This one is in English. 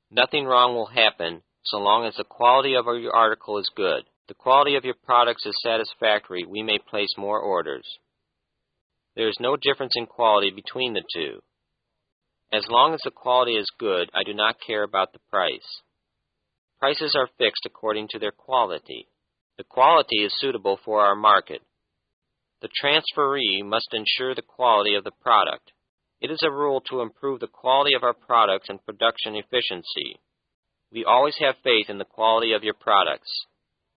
Nothing wrong will happen so long as the quality of your article is good. If the quality of your products is satisfactory, we may place more orders. There is no difference in quality between the two. As long as the quality is good, I do not care about the price. Prices are fixed according to their quality. The quality is suitable for our market. The transferee must ensure the quality of the product. It is a rule to improve the quality of our products and production efficiency. We always have faith in the quality of your products.